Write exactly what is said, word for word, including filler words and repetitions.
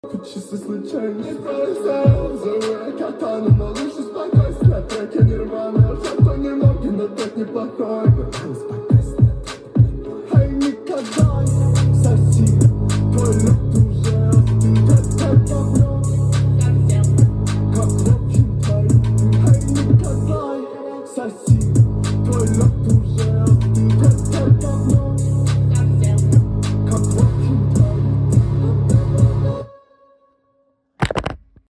Чисто случайно не пролетел. Зову катану, малыш, успокойся. Треки нирваны, шаг то немного, но так неплохой.